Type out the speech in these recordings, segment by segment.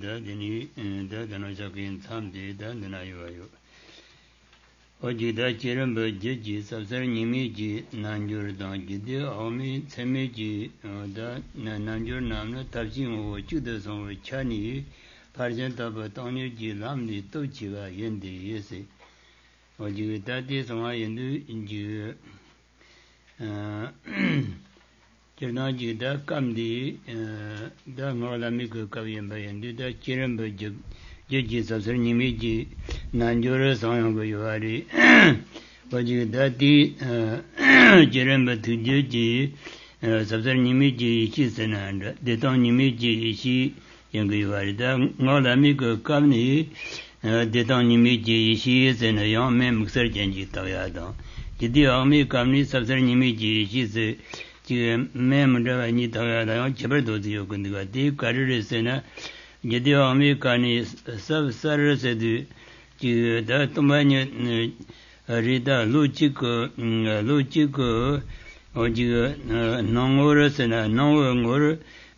Dini, Dadanojakin, Tamdi, Dandanayo. Ojida Chiramba Jiji, Sabsar Nimiji, Nanjur Dangidi, Omi, Semiji, Nanjur Namna, Tabjin, Judas on Chani, Parjanta Batoni, Lamni, Tochiva, Yendi, Yesi. Ojida is on my Indu, Jernaji, da Kamdi, da Molamiko Kaviamba, and do that Chiramba Judges of Nimiji, Nanjura Songo Yuari, Wajidati, Jeramba to Juji, Sabsar Nimiji, Chisanand, the Ton Nimiji, she, Yanguari, da Molamiko Kamni, the Ton Nimiji, she is in a young man, Surgeon Toyado. The army Kamni, Sabsar Nimiji, she's a member of Nita, Cheberto, you can do a deep career sena. Jedi army Kani sub service to the Tomania Rida Luchico, or non-orders and a non-order,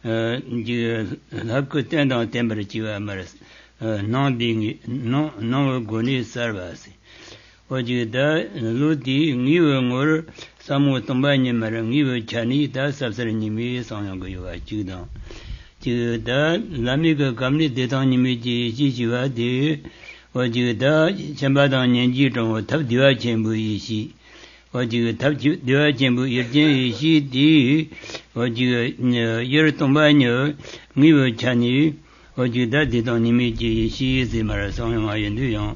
Hakutend on temperature, non being no goni service. What you da Ludi, new order, some with Tombania Marang, new Chinese, that's subsidy on your Judan. To the Lamiga company, the Tonimiji, Jijua, what you da, Chambadan and Jiton, or Tap Dua Chambu Ishi, what you tap Dua Chambu Ishi, D, what you Yertombano, new Chinese, what you da, the Tonimiji, she is the marathon, I and Duyon.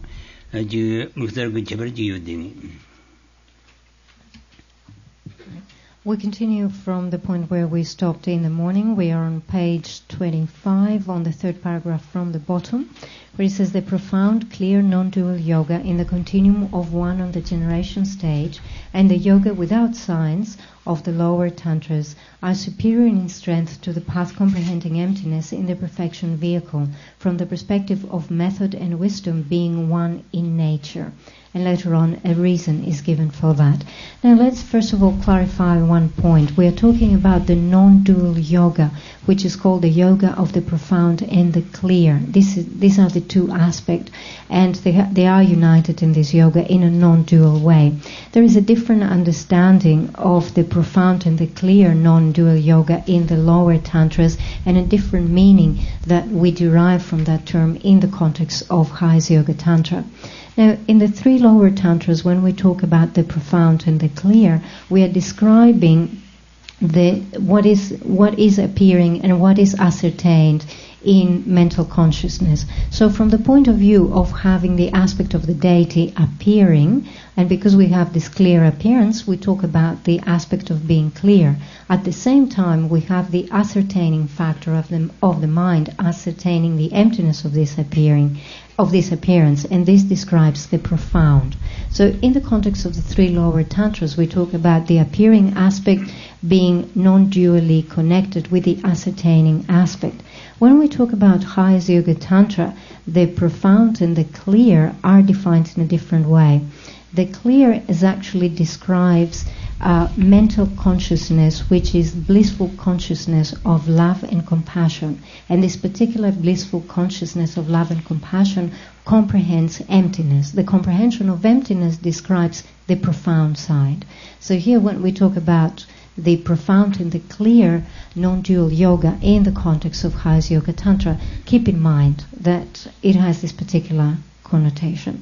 We continue from the point where we stopped in the morning. We are on page 25 on the third paragraph from the bottom, where it says the profound, clear, non-dual yoga in the continuum of one on the generation stage and the yoga without signs of the lower tantras are superior in strength to the path comprehending emptiness in the perfection vehicle from the perspective of method and wisdom being one in nature. And later on a reason is given for that. Now let's first of all clarify one point. We are talking about the non-dual yoga, which is called the yoga of the profound and the clear. These are the two aspects, and they are united in this yoga in a non-dual way. There is a different understanding of the profound and the clear non-dual yoga in the lower tantras, and a different meaning that we derive from that term in the context of Hatha Yoga Tantra. Now, in the three lower tantras, when we talk about the profound and the clear, we are describing what is appearing and what is ascertained in mental consciousness. So from the point of view of having the aspect of the deity appearing, and because we have this clear appearance, we talk about the aspect of being clear. At the same time, we have the ascertaining factor of the mind, ascertaining the emptiness of this appearance, and this describes the profound. So in the context of the three lower tantras, we talk about the appearing aspect being non-dually connected with the ascertaining aspect. When we talk about Hatha Yoga Tantra, the profound and the clear are defined in a different way. The clear actually describes mental consciousness, which is blissful consciousness of love and compassion. And this particular blissful consciousness of love and compassion comprehends emptiness. The comprehension of emptiness describes the profound side. So here when we talk about the profound and the clear non-dual yoga in the context of Hatha Yoga Tantra, keep in mind that it has this particular connotation.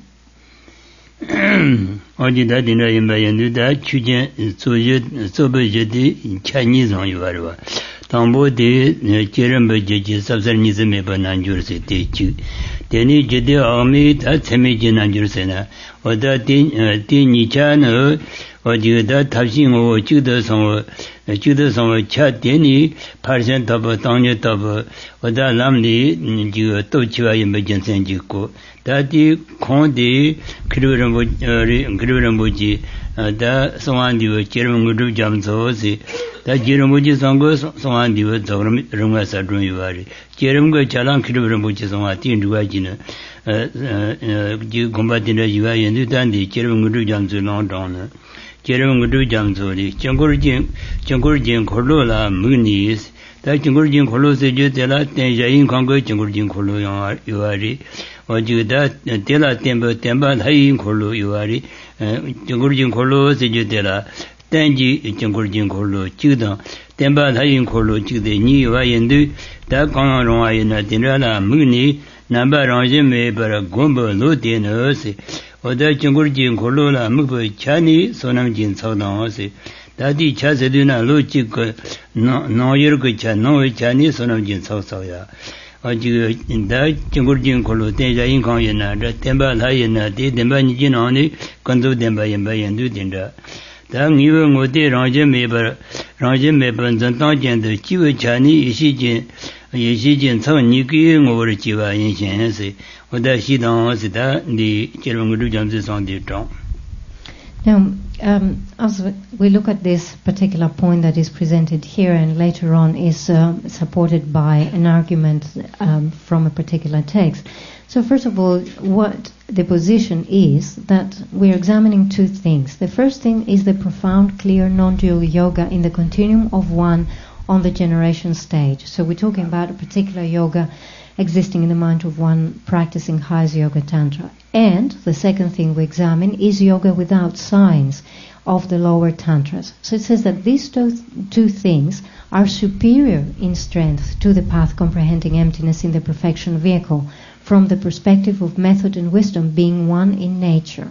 Ojida dina yimba yendu da chujen sobe jedi Chinese on yuarwa. Tambo de jeramba jeji sabsar nizame ba nanjur se te chu. Teni jedi ami da tseme je nanjur se na. Oda ti nicha no ojida tabshin o chuda songo cha teni parsen tabo tangye tabo oda lamni jiga to chiwa yimba jensen jiko. Dati Kondi Krirambuji, da Swandiva, Jerumudu Jamsosi, da Jerumuji Songo Swandiva, Runga Sadrun Yuari, Jerumgo Chalan Krirambuji Swati in Duagina, Combatina Yuai and Dandi, Jerumudu Jamsu London, Jerumudu Jamsoli, Changurjin Cordola, Munis, 다 중국진 콜로스 주텔라 대자인 광고 중국진 콜로 요아리 어지다 텔라 템바 하인 콜로 요아리 중국진 콜로스 주텔라 땡지 중국진 콜로 지다 템바 하인 콜로 지데 니와 연두 다 강화롱아이나 딘라라 무니 남바랑제 바라 곰보 로데너스 어다 중국진 콜로라 무부 차니 소남진 서당어스 다디 차세드나 로직고 노여그 차 노이차니 소남진 서서야 어지 다 중국진 콜로 대자인 강연나 템바 하이나 데덴바니진 안에 건도 덴바연 연두 딘다 당 이외 모데 랑제 메번 전당견도 지외 차니 이시진 처니기 오르 지와 인신스 어다 시당스다 니 제롱을 잠지 상대정. Now, as we look at this particular point that is presented here and later on is supported by an argument from a particular text. So first of all, what the position is that we're examining two things. The first thing is the profound, clear, non-dual yoga in the continuum of one on the generation stage. So we're talking about a particular yoga existing in the mind of one practicing Hatha Yoga Tantra. And the second thing we examine is yoga without signs of the lower tantras. So it says that these two things are superior in strength to the path comprehending emptiness in the perfection vehicle from the perspective of method and wisdom being one in nature.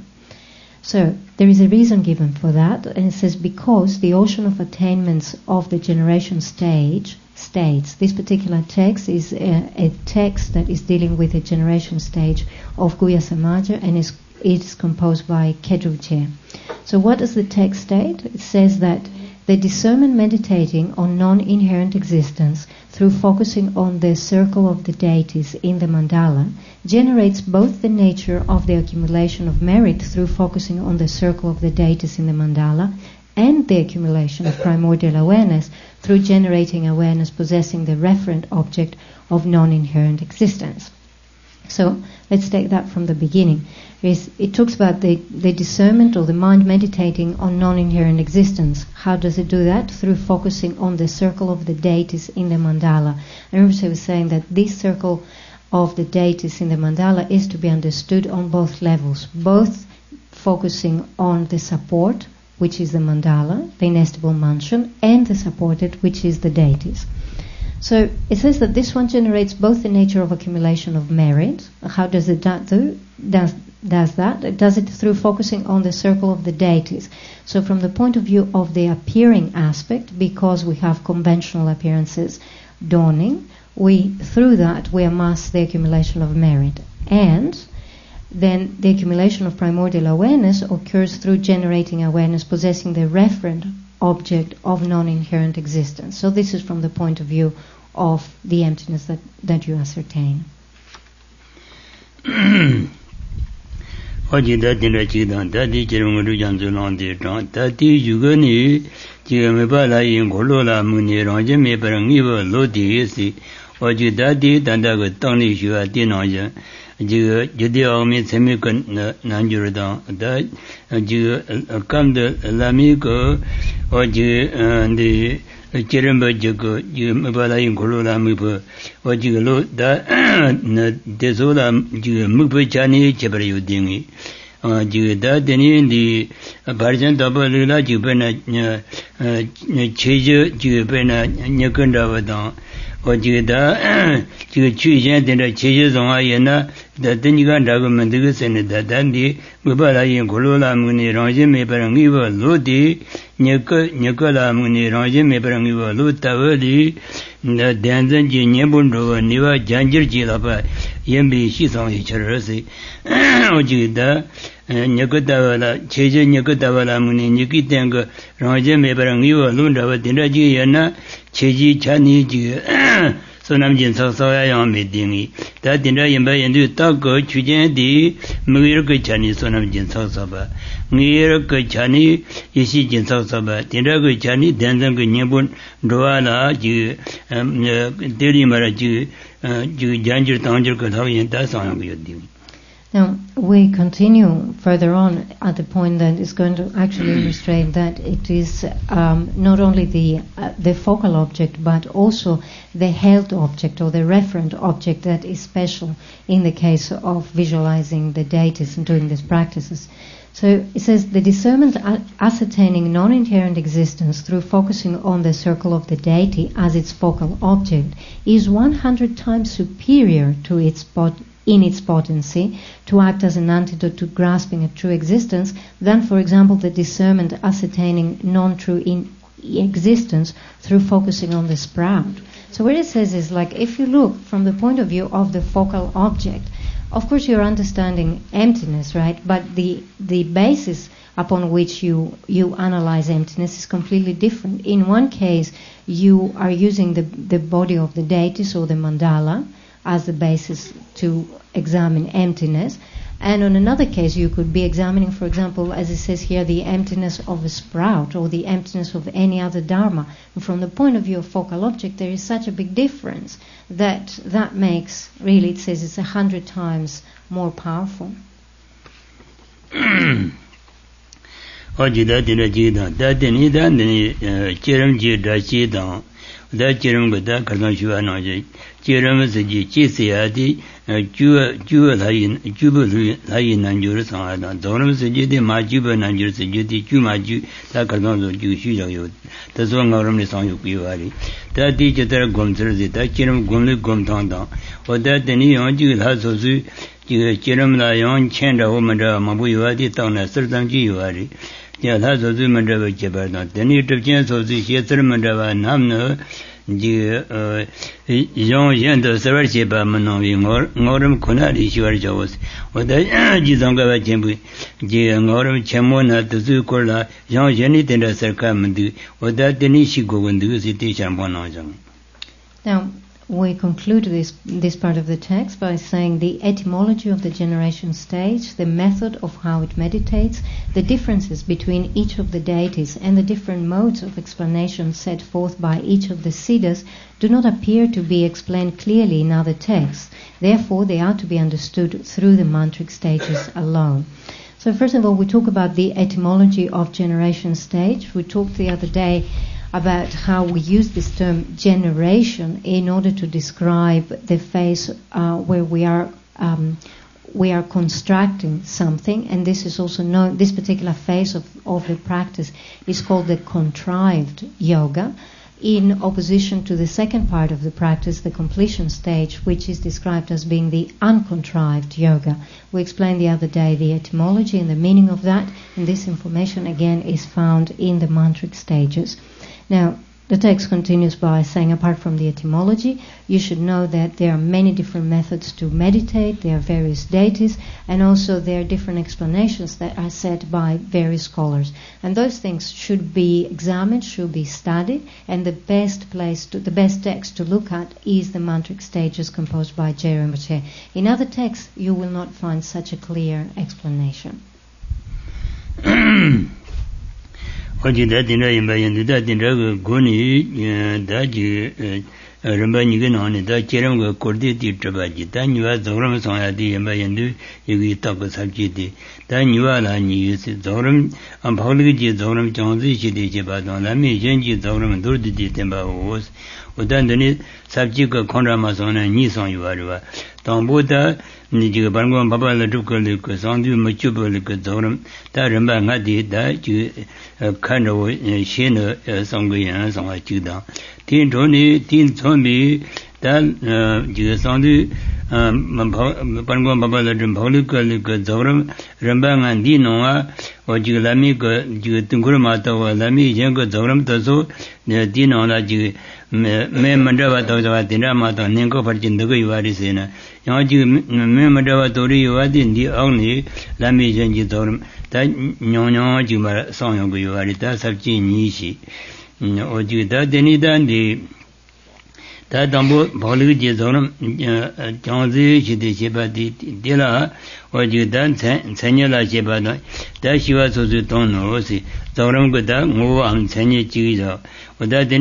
So there is a reason given for that, and it says because the ocean of attainments of the generation stage states, this particular text is a text that is dealing with the generation stage of Guhya Samaja and is composed by Kedruvje. So what does the text state? It says that the discernment meditating on non-inherent existence through focusing on the circle of the deities in the mandala generates both the nature of the accumulation of merit through focusing on the circle of the deities in the mandala and the accumulation of primordial awareness through generating awareness possessing the referent object of non-inherent existence. So let's take that from the beginning. It talks about the discernment or the mind meditating on non-inherent existence. How does it do that? Through focusing on the circle of the deities in the mandala. I remember I was saying that this circle of the deities in the mandala is to be understood on both levels, both focusing on the support, which is the mandala, the inestable mansion, and the supported, which is the deities. So it says that this one generates both the nature of accumulation of merit. How does it do? Does that? It does it through focusing on the circle of the deities. So from the point of view of the appearing aspect, because we have conventional appearances dawning, through that we amass the accumulation of merit. And then the accumulation of primordial awareness occurs through generating awareness possessing the referent object of non-inherent existence. So this is from the point of view of the emptiness that you ascertain. Jeremba Jago, you Mabala in Kolola Mupo, or Jigalo, Desola, Mupachani, Chebayu Dingi, Jigada, Deni, the Parjan Double Lula, Jubena, Cheja, Jubena, Nyakundavadan, or Jigada, Chujan, then the Chejas on Ayana, the Denigan Dagamandagus and the Dandi, Mabala in Kolola Muni, Raja Meparangiva, Lodi, Nikola Muni, Raja Meparangiva, Lutavali, the Danzan Jinyabundu, Niva Janjir Jilapa, Yembi, she's on each other, Ojida, Nikotavala, Cheja Nikotavala Muni, Nikitanga, Raja Meparangiva, Lunda, Dinaji Yana, Cheji Chani, Sonamjin Sasaya Medini, that dinner in Bay and do Taco, Chujan di, Mugirka Chani, Sonamjin Sasaba, Mugirka Chani, Yishijin Sasaba, Tinago Chani, Danzang Nyabun, Doala, Deli Maraju, Janjur Tanjur Katawi, that's on your doing. Now, we continue further on at the point that is going to actually illustrate that it is not only the the focal object, but also the held object or the referent object that is special in the case of visualizing the deities and doing these practices. So it says the discernment ascertaining non-inherent existence through focusing on the circle of the deity as its focal object is 100 times superior to in its potency to act as an antidote to grasping at true existence than, for example, the discernment ascertaining non-true existence through focusing on the sprout. So what it says is, like, if you look from the point of view of the focal object, of course you're understanding emptiness, right? But the basis upon which you analyze emptiness is completely different. In one case, you are using the body of the deities or the mandala as the basis to examine emptiness. And on another case, you could be examining, for example, as it says here, the emptiness of a sprout or the emptiness of any other dharma. And from the point of view of focal object, there is such a big difference that makes, really, it says it's 100 times more powerful. Jerem Saji, Chisiadi, Juba Nanjur Sangada, Donam Saji, Majuba Nanjur Saji, Jumaju, Takardon, Jushu, the song of Ramison Yuari. That teacher Gomser, that Jerem Gomli Gomtanda, or that the neon Jew has also Jerem Lion, Chanda, Omada, Mabuadi, Town, a certain Giuari. Yeah, that's a Zumandava Jabana. The need of chance of the Shetermandava Namno. Young Yendo Sarasi Bamanovi, Morum Kunadi Shuarjos, or the Jizanga Jembu, Morum Chamona, the Zukola, Young Jenny Tenda Sarkamandu, or that Denishi go and do city Champonajang. Now, we conclude this part of the text by saying the etymology of the generation stage, the method of how it meditates, the differences between each of the deities, and the different modes of explanation set forth by each of the siddhas do not appear to be explained clearly in other texts. Therefore, they are to be understood through the mantric stages alone. So first of all, we talk about the etymology of generation stage. We talked the other day about how we use this term generation in order to describe the phase where we are constructing something, and this is also known. This particular phase of the practice is called the contrived yoga, in opposition to the second part of the practice, the completion stage, which is described as being the uncontrived yoga. We explained the other day the etymology and the meaning of that, and this information again is found in the mantric stages. Now, the text continues by saying, apart from the etymology, you should know that there are many different methods to meditate, there are various deities, and also there are different explanations that are set by various scholars. And those things should be examined, should be studied, and the best text to look at is the mantric stages composed by Je Rinpoche. In other texts, you will not find such a clear explanation. Oji da dinra yinba yin da dinra ga guni da ji rinpa niga nani da chiram ga kordi di traba ji da nyuwa zogram songya di yinba yindu yigi taka sabji di da nyuwa la nyi si zogram bhagli ji zogram changzi shi di chi ba dong la mi yin ji zogram durdi di tenpa wos udan dani sabji ka kondra ma songna nyi song yuwa riwa tangbo da jiga barngwa baba la dhubka lika sangdu machupa lika zogram da rinpa nga di da ji kan rawo shi na sangga yana sangwa chigdang tin choni tin chombi da jiga sangdu barngwa baba la dhubka lika zogram rinpa nga di nongwa o jiga lami ka jiga tungkura mata wa lami yin ka zogram taso di nongla jiga me mandrava tawzawa tinra mata ninko parchin daga yuwari se na yang jiga me mandrava tori yuwadi di aungni lami yin ji zogram da nyong jiga mara sangyong ka yuwari da sabchi nishi o jiga da deni dan di da dambu bhagli ji zogram jangzi shidi sheba di dila o jiga dan tsanya la sheba da shiwa sosu tongno si zogram ka da ngo am tsanya jiga Now, with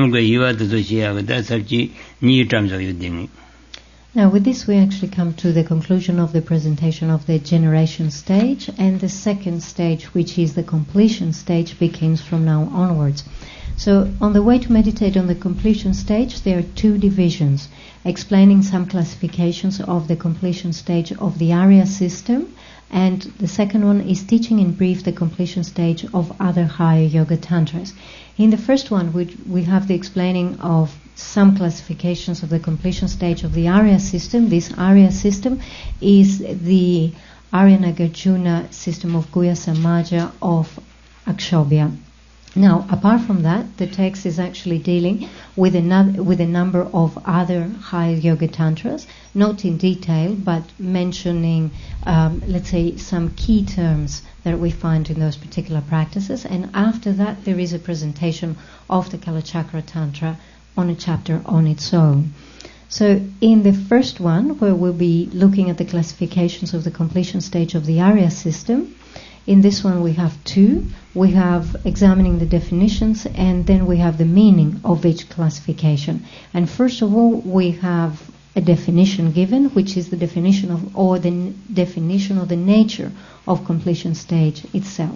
this we actually come to the conclusion of the presentation of the generation stage, and the second stage, which is the completion stage, begins from now onwards. So on the way to meditate on the completion stage, there are two divisions, explaining some classifications of the completion stage of the Arya system, and the second one is teaching in brief the completion stage of other higher yoga tantras. In the first one, we have the explaining of some classifications of the completion stage of the Arya system. This Arya system is the Arya Nagarjuna system of Guhya Samaja of Akshobhya. Now, apart from that, the text is actually dealing with a number of other higher yoga tantras, not in detail, but mentioning, let's say, some key terms that we find in those particular practices. And after that, there is a presentation of the Kalachakra Tantra on a chapter on its own. So in the first one, where we'll be looking at the classifications of the completion stage of the Arya system, in this one we have two. We have examining the definitions, and then we have the meaning of each classification. And first of all, we have a definition given, which is the definition of, or the definition of the nature of completion stage itself.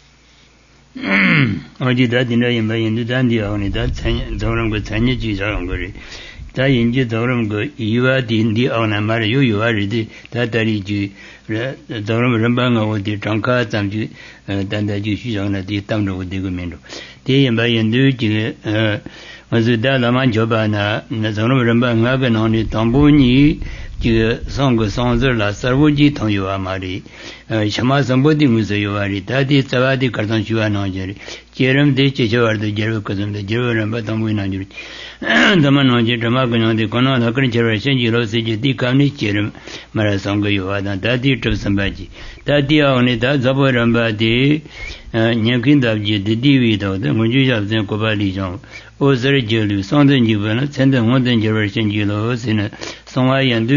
다 인지 더럼 그 이와딘디 어나 말 요요아리디 다다리지 더럼 럼방아 어디 장카 잠지 단다지 시장나디 땀로 되고 면도 대연바연도 지 어즈다 라만 줘바나 더럼 럼방아 그노니 담보니 지 성거 성절라 서부지 통요아 말이 샤마 선보디 무서요아리 다디 자바디 가르던 주와노저리 제름데 제저와르도 제르 거든데 제르람바 담보이나지 담만노지 담마근데 코노나 그런 제르 신지로 세지디 감니 제름 마라성거 요하다 다디 접선바지 다디아오니 다 잡어람바디 녀긴답지 디디위도 문주잡된 고발리정 오서리 제르 성든지번은 천든 원든 제르 신지로 세는 송화연도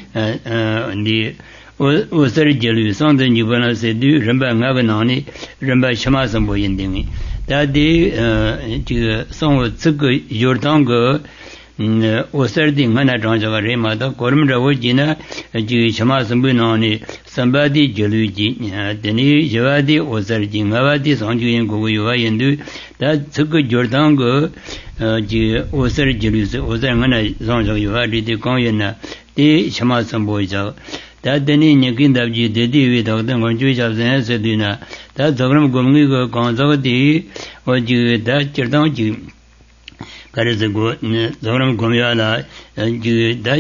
니 오서리 제르 성든지번은 세두 럼바 나가나니 럼바 샤마선 보인딩이 다디 지 성어 츠거 요르당거 오서디 만나 정자가 레마다 고름라고 지나 지 샤마선 보이나니 삼바디 제르지 데니 저와디 오서지 마바디 성주인 고고요와 연두 다 츠거 요르당거 지 오서리 제르스 오서 만나 정자가 요와디 공연나 디 샤마선 보이자 다더니 녀긴답지 데디위 더든 건주잡선 세디나 다 저그럼 공미고 건저디 어지 다 저당지 가르즈고 저그럼 공야라 지다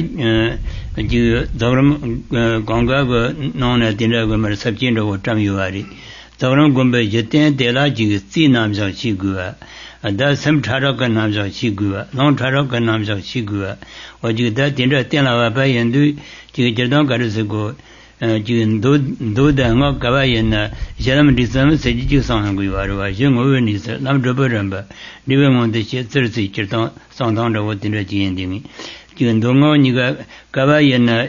지 저그럼 공가고 노나 딘라고 말 섭진도 탐유와리 저그럼 공배 제때 데라지 찌남자 시구아 다 섬타라가 남자 시구아 농타라가 남자 시구아 어지 다 딘라 땡라와 바연도 지 저당 가르즈고 지금 도다가 가바였나 사람 리섬 세지지 상한고 요아르와 영어원이서 남저버람바 리베몬데 셔츠르지 저당 상당도 어딘데 지엔딩이 지금 동어니가 가바였나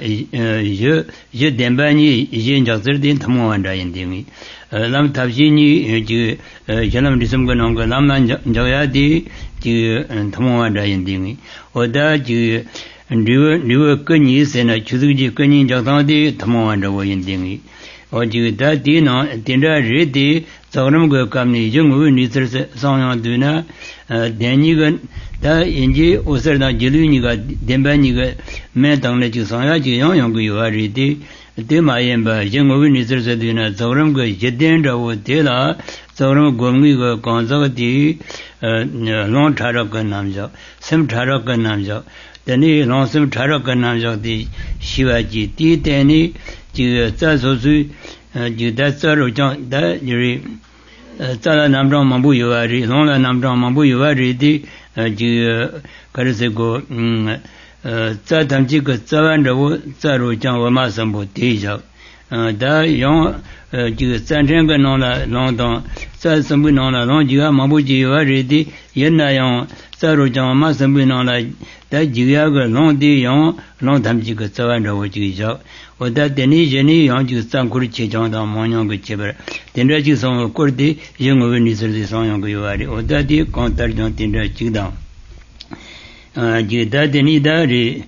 저 덴바니 이젠작서된 탐모한다 엔딩이 남 탑신이 지 사람 리섬고 나온거 남만 저야디 지 탐모한다 엔딩이 어다 지 리워 끈이 세나 주득지 끈이 작당디 담아한다고 인딩이 어지 다디나 딘라리디 저놈 그 감니 정우 니스르 상양드나 데니가 다 인지 오서나 질리니가 덴바니가 매당내 지상야지 영영그 요아리디 데마옌바 정우 니스르드나 저놈 그 제덴다고 데라 저놈 공미가 건자디 롱타라가 남자 샘타라가 남자 데니 롱섬 타라가 남자디 시와지 디데니 지 자소수 지 다서로 다 유리 자라 남정 만부 요아리 롱라 남정 만부 요아리디 지 가르세고 자담지 그 자완도 자로 장 원마선부 대적 다용 지 산전가 노라 롱동 자선부 노라 롱지가 만부지 요아리디 옛나용 자로 장 원마선부 노라 다 지야가 롱디 용 롱담지 그 자완도 지죠 어다 데니 제니 용지 상쿠리 체정다 모뇽 그 제벌 덴라지 성 꼬르디 영어원 니스르디 성용 그 요아리 어다디 콘터정 덴라 지다 지다 데니 다리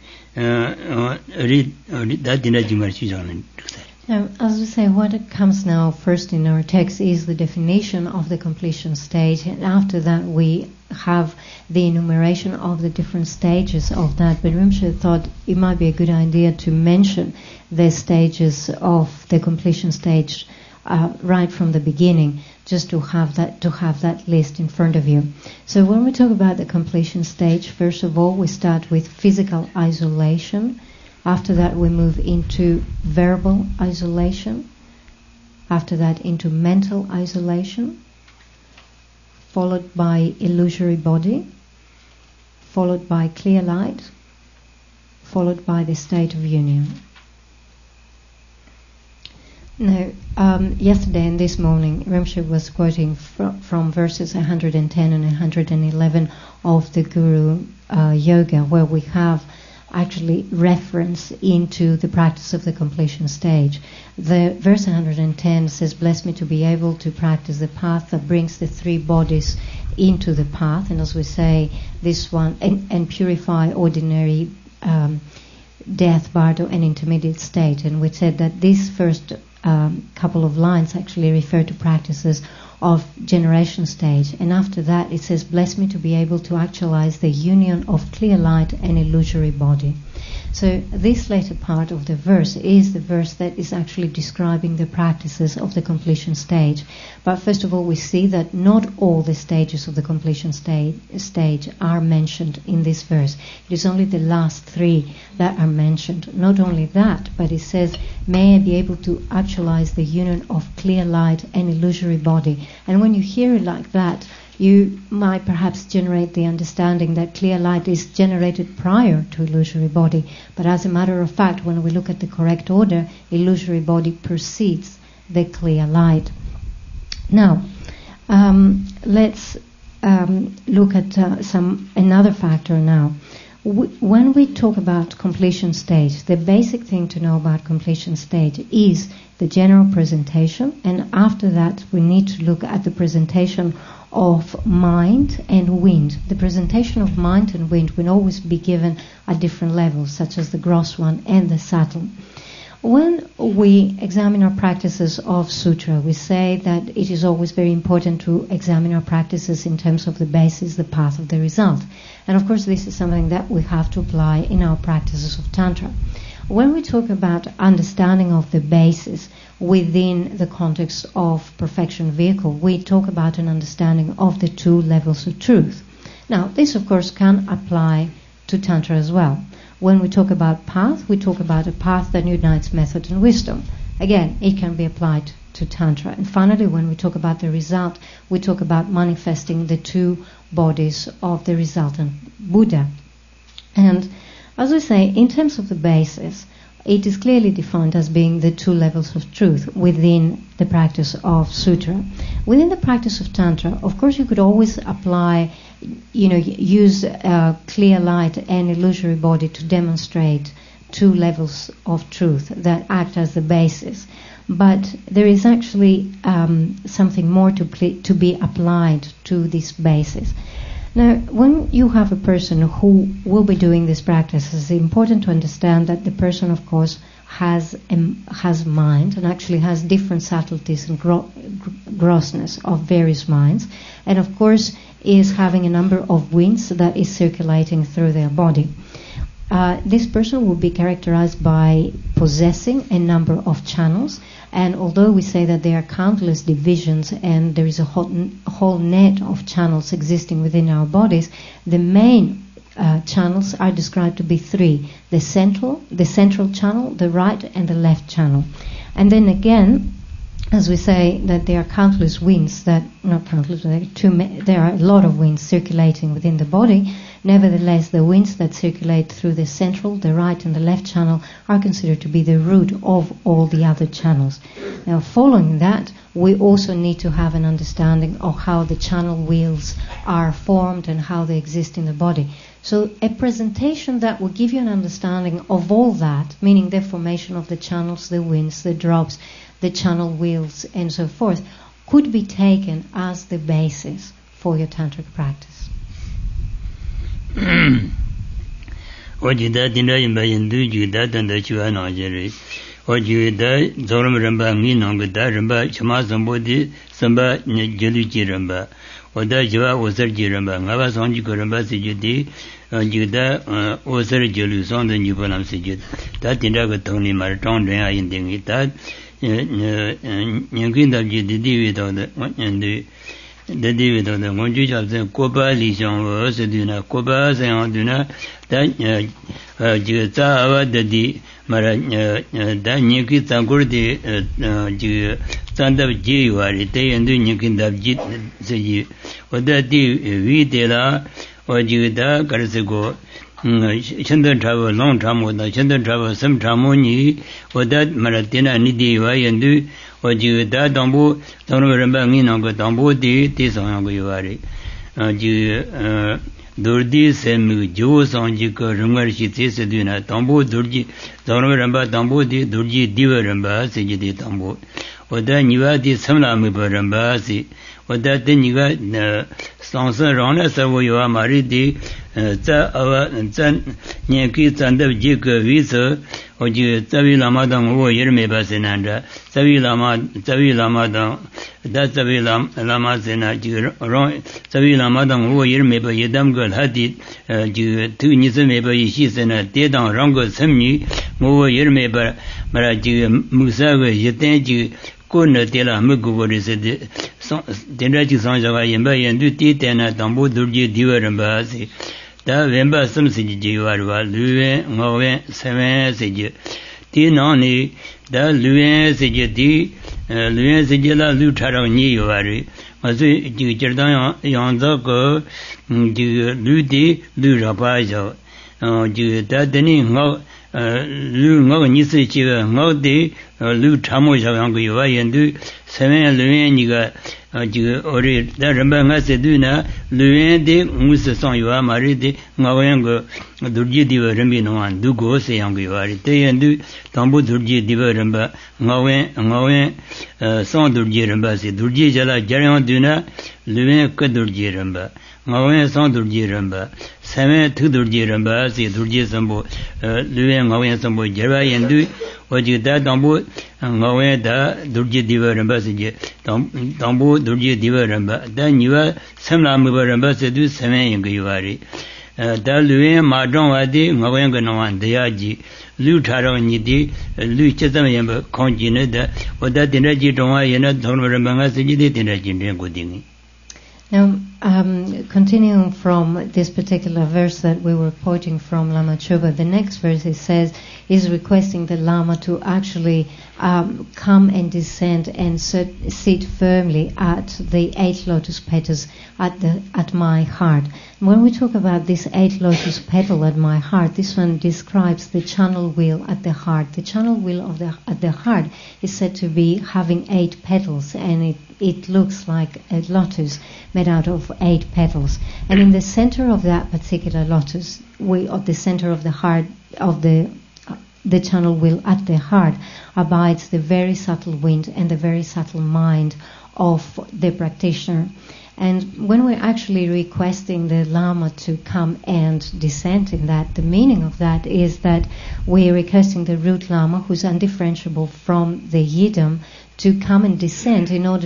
다디나지 마시잖아요. Now, as we say, what comes now first in our text is the definition of the completion stage, and after that we have the enumeration of the different stages of that, but Rinpoche thought it might be a good idea to mention the stages of the completion stage right from the beginning, just to have that list in front of you. So when we talk about the completion stage, first of all we start with physical isolation. After that we move into verbal isolation. After that into mental isolation, followed by illusory body, followed by clear light, followed by the state of union. Now, yesterday and this morning, Rinpoche was quoting from verses 110 and 111 of the Guru Yoga, where we have actually reference into the practice of the completion stage. The verse 110 says, "Bless me to be able to practice the path that brings the three bodies into the path," and as we say, this one, and purify ordinary death, bardo, and intermediate state. And we said that this first couple of lines actually refer to practices of generation stage, and after that it says, "Bless me to be able to actualize the union of clear light and illusory body." So this later part of the verse is the verse that is actually describing the practices of the completion stage. But first of all, we see that not all the stages of the completion stage are mentioned in this verse. It is only the last three that are mentioned. Not only that, but it says, "May I be able to actualize the union of clear light and illusory body." And when you hear it like that, you might perhaps generate the understanding that clear light is generated prior to illusory body. But as a matter of fact, when we look at the correct order, illusory body precedes the clear light. Now, let's look at another factor now. When we talk about completion stage, the basic thing to know about completion stage is the general presentation, and after that we need to look at the presentation of mind and wind. The presentation of mind and wind will always be given at different levels, such as the gross one and the subtle. When we examine our practices of sutra, we say that it is always very important to examine our practices in terms of the basis, the path of the result. And of course this is something that we have to apply in our practices of Tantra. When we talk about understanding of the basis within the context of perfection vehicle, we talk about an understanding of the two levels of truth. Now, this of course can apply to Tantra as well. When we talk about path, we talk about a path that unites method and wisdom. Again, it can be applied to Tantra. And finally, when we talk about the result, we talk about manifesting the two bodies of the resultant Buddha. And as we say, in terms of the basis, it is clearly defined as being the two levels of truth within the practice of Sutra. Within the practice of Tantra, of course, you could always apply, use clear light and illusory body to demonstrate two levels of truth that act as the basis. But there is actually something more to be applied to this basis. Now, when you have a person who will be doing this practice, it's important to understand that the person, of course, has mind and actually has different subtleties and grossness of various minds, and of course is having a number of winds that is circulating through their body. This person will be characterized by possessing a number of channels, and although we say that there are countless divisions and there is a whole net of channels existing within our bodies, the main channels are described to be three: the central channel, the right and the left channel. And then again, as we say that there are countless winds, there are a lot of winds circulating within the body. Nevertheless, the winds that circulate through the central, the right and the left channel are considered to be the root of all the other channels. Now, following that, we also need to have an understanding of how the channel wheels are formed and how they exist in the body. So a presentation that will give you an understanding of all that, meaning the formation of the channels, the winds, the drops, the channel wheels and so forth, could be taken as the basis for your tantric practice. Ojida dinda yimba yindu juda tanda chua najeri. Ojida zoram ramba ngi nangda ramba chama sambodi samba jelu ji ramba. oda jiwa osar jiramba ngaba sonji koramba sijudi jida osar jilu sonda nyipolam sijud ta tinda ka thongni mar tong dwen ayin dingi ta nyangkin dabji didiwi tawda dadiwi tawda ngonju chabsen kopa li shangwa saduna kopa sayang duna ta jiga tsa awa dadi mara da nyangki tsangur di jiga tsandab ji yuwari ta yandu nyangkin dabji saji oda di wi tela o jiga da karasigo shantan chabo long chamo da shantan chabo sam chamo ni oda mara tena nidi yuwa yandu o jiga da dambu tangro ramba ngi nanggo dambu di sanyang yuwari jiga durdi semi jo sanji ko rungar shi tse se duna dambu durji tangro ramba dambu di durji diwa ramba se ji di dambu oda niwa di samla mi pa ramba si oda te niwa sansan rana sarvo yuwa mari di tsa awa tsa nyaki tsandab ji ka visa oji tsavi lama dang uwa yirme pa se nanda tsavi lama dang da tsavi lama se na tsavi lama dang uwa yirme pa yedam ka lhati tu nisa me pa yishi se na te dang ranga samni uwa yirme pa mara muksa ka yiten ji ko na tela mukubori se tenra chi sanjaka yinpa yendu ti tena dambu durji diwa ramba se da wenpa sam se ji jiwarwa luwen ngawen sewen se ji ti nani da luwen se ji ti luwen se ji la lu charang ni yuwari masu ji jirdang yangza ko lu di lu rapa yao ji da teni lu ngaw nisi chiga ngaw di lu chamo shayang yuwa yendu sewen luwen niga jiga ori da ramba nga se du na luwen di ngusa sang yuwa mari di ngawen go durji diwa rambi nungan du go se yang yuwa ri te yendu tambu durji diwa ramba ngawen sang durji ramba se durji jala jaryang du na luwen ka durji ramba ngawen sang durji ramba sewen tu durji ramba se durji sambo luwen ngawen sambo jarwa yendu oji da tambu ngawen da durji diwa ramba se je tambu durji diwa ramba da niwa samla muba ramba se du sewen yang yuwa ri da luwen ma zhong wa di ngawen ga nawan daya ji lu charang ni di lu chesam yamba kong ji ne da oda dinra ji zhong wa yana thongwa ramba nga se ji di dinra ji ren go dingi. Now, continuing from this particular verse that we were quoting from Lama Choba, the next verse it says is requesting the Lama to actually come and descend and sit firmly at the 8 lotus petals at my heart. And when we talk about this 8 lotus petal at my heart, this one describes the channel wheel at the heart. The channel wheel at the heart is said to be having 8 petals, and it looks like a lotus made out of 8 petals. And in the center of that particular lotus, at the center of the heart of the channel wheel at the heart, abides the very subtle wind and the very subtle mind of the practitioner. And when we're actually requesting the Lama to come and descend in that, the meaning of that is that we're requesting the root Lama, who's undifferentiable from the Yidam, to come and descend in order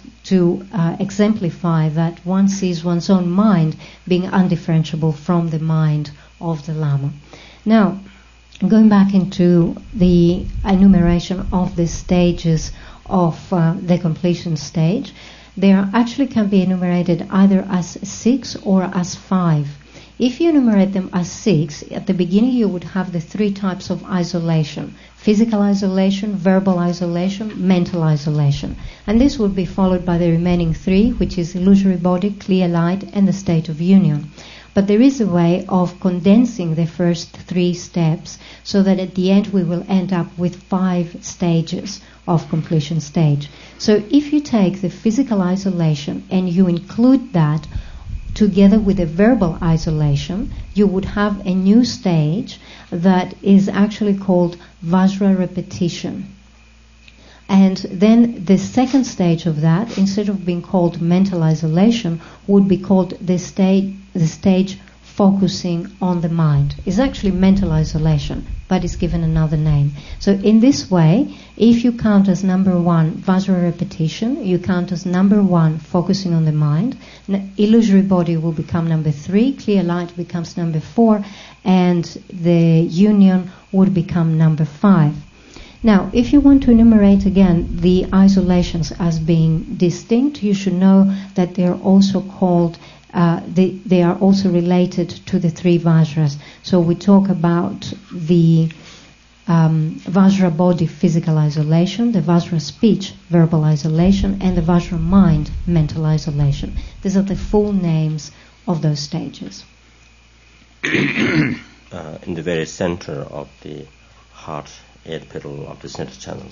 to exemplify that one sees one's own mind being undifferentiable from the mind of the Lama. Now, going back into the enumeration of the stages of the completion stage, they actually can be enumerated either as 6 or as 5. If you enumerate them as 6, at the beginning you would have the 3 types of isolation: physical isolation, verbal isolation, mental isolation. And this would be followed by the remaining 3, which is illusory body, clear light, and the state of union. But there is a way of condensing the first 3 steps so that at the end we will end up with 5 stages of completion stage. So if you take the physical isolation and you include that together with the verbal isolation, you would have a new stage that is actually called Vajra repetition. And then the second stage of that, instead of being called mental isolation, would be called the stage focusing on the mind. It's actually mental isolation, but it's given another name. So in this way, if you count as number 1 Vajra repetition, you count as number 1 focusing on the mind, illusory body will become number 3, clear light becomes number 4, and the union would become number 5. Now, if you want to enumerate again the isolations as being distinct, you should know that they are also called, they are also related to the 3 Vajras. So we talk about the Vajra body physical isolation, the Vajra speech verbal isolation, and the Vajra mind mental isolation. These are the full names of those stages. In the very center of the heart, 8th petal of the center channel,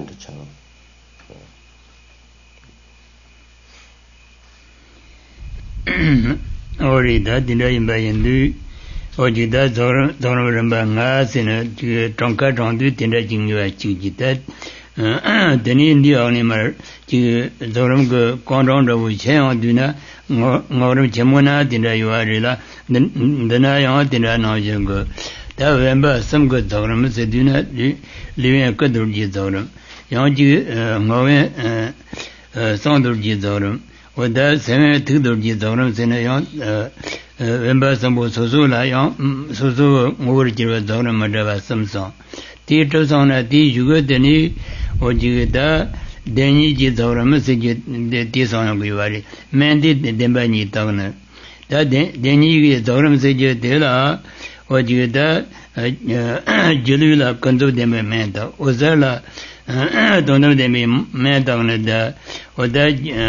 Orida dinda imba yendu ojida zoram ramba nga sena tonka tondu dinda jingwa chujita deni indi awni mar ji zoram go kondong da wu chen duna ngoram chemona dinda yuarila dana yang dinda na jengo da wemba sam go zoram se duna liwen ko dur ji zoram yang ji ngowen song ji zoram oda seven dur ji zoram sena yang wemba sambo soso la yang soso ngor ji zoram ma da samsong ti to song na ti yugo deni oji da deni ji zoram se ji ti song go yari men di demba ni tagna da deni ji zoram se ji de la oji da jilu la kandu de men da ozala donam de men tagna da oda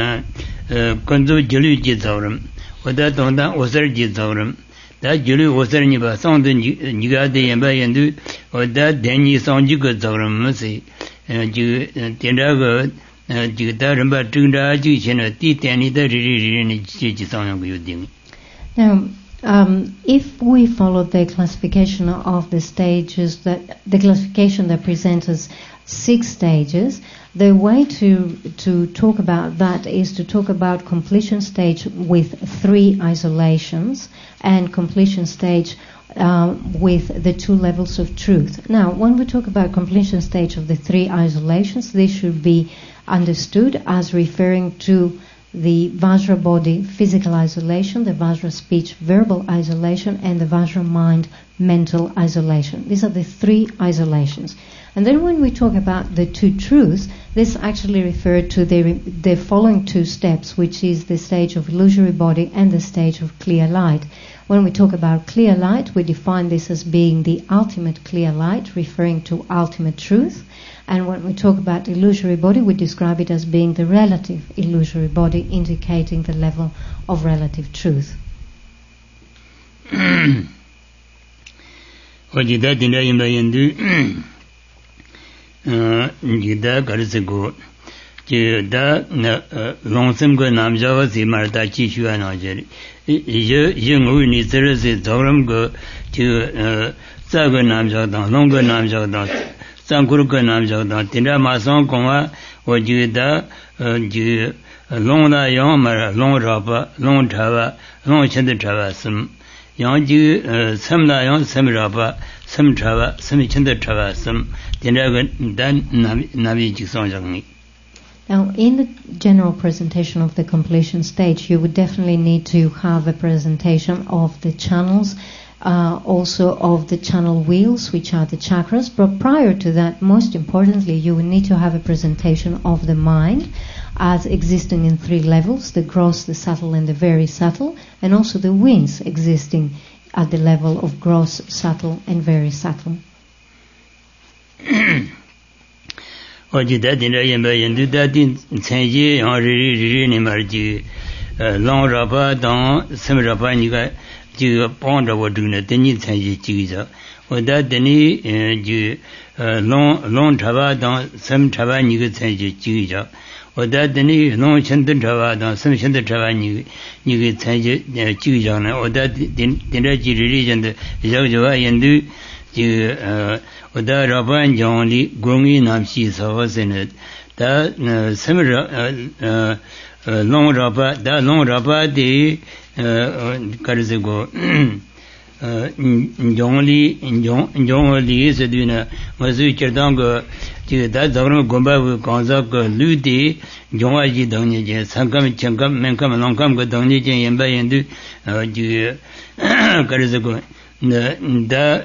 kandu jilu ji zoram oda donda ozar ji zoram da jilu ozar ni ba song de ni ga de yan ba yan du oda deni song ji go zoram ma se ji tenda go ji da ran ba chung da ji chen de ti tian ni de ri ni ji ji song yang go yu ding. Now, if we follow the classification of the stages, the classification that presents us 6 stages, the way to talk about that is to talk about completion stage with 3 isolations and completion stage with the 2 levels of truth. Now, when we talk about completion stage of the 3 isolations, this should be understood as referring to the Vajra body physical isolation, the Vajra speech verbal isolation, and the Vajra mind mental isolation. These are the 3 isolations. And then when we talk about the 2 truths, this actually referred to the following 2 steps, which is the stage of illusory body and the stage of clear light. When we talk about clear light, we define this as being the ultimate clear light, referring to ultimate truth. And when we talk about illusory body, we describe it as being the relative illusory body, indicating the level of relative truth. Jida Garisigo, Jida Longsam go Namjava si Marta Chishua Najeri. Young Winnie Seresi Zoram go to Sago Namjadan, Longo Namjadan, Sankuruka Namjadan, Tinda Mason Koma, or Jida Longa Yomar, Long Rapa, Long Tava, Long Chendra Sam, Yanji Samla, Sam Rapa, Sam Trava, Sam Chendra Sam. Now, in the general presentation of the completion stage, you would definitely need to have a presentation of the channels, also of the channel wheels, which are the chakras. But prior to that, most importantly, you would need to have a presentation of the mind as existing in 3 levels, the gross, the subtle, and the very subtle, and also the winds existing at the level of gross, subtle, and very subtle. Oji that in a and do that in Sanji or Rini Marji, Long Rapa, Don, Sam Rapa, you got you pond over doing a Denny Sanji Chiza, or that Denny, long Tava, Don, Sam Tava, you get Sanji Chiza, or that Denny, long Chantan Tava, Don, some Chantan Tava, you get Sanji Chiza, or that Dinaji religion, the Java and do. Oda Raban Jongli Gungi Namshi Savas in it. That similar long rapa da long rapa de karzego jongli sedina mazu cherdang go ji da zawram gomba gongza go lu de jongwa ji dangni je sangam changam menkam longkam go dangni je yemba yendu ji karzego da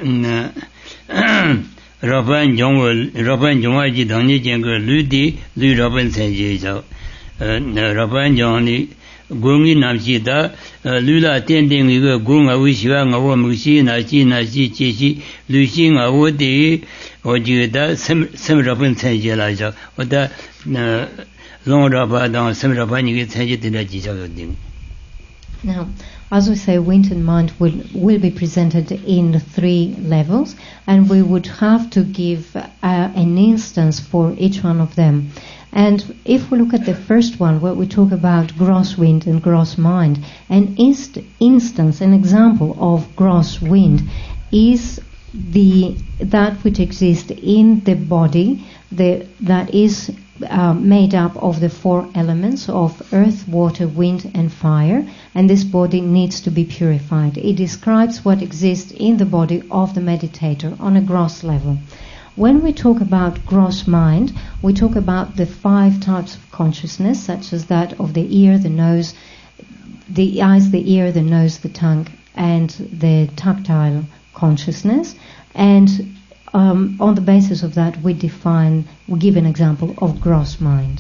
raban jongwa ji dangni je go lu de lu raban se je jo raban jongli gongi namshi da lula tending iga gonga wishiwa nga wo mushi na chi chi chi lushi nga wo de oji da sem rapan tsenje la ja oda long rapa da sem rapa ni ge tsenje de la ji ja ding. Now, as we say, wind and mind will be presented in 3 levels, and we would have to give an instance for each one of them. And if we look at the first one, where we talk about gross wind and gross mind, an instance, an example of gross wind is that which exists in the body that is made up of the 4 elements of earth, water, wind and fire, and this body needs to be purified. It describes what exists in the body of the meditator on a gross level. When we talk about gross mind, we talk about the 5 types of consciousness, such as that of the ear, the nose, the eyes, the ear, the nose, the tongue, and the tactile consciousness. And on the basis of that, we give an example of gross mind.